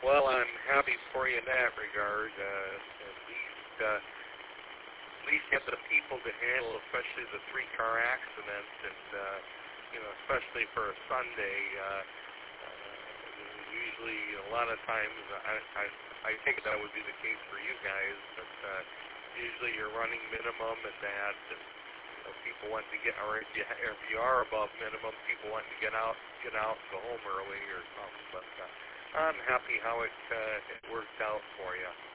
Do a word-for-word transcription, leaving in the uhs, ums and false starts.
Well, I'm happy for you in that regard. Uh, at least, uh, at least you have the people to handle, especially the three-car accident, and uh, you know, especially for a Sunday. Uh, uh, usually, a lot of times, I, I, I think that would be the case for you guys, but uh, usually you're running minimum and that, and you know, people want to get, or if you, if you are above minimum, people want to get out, get out, and go home early or something. But uh, I'm happy how it uh, it worked out for you.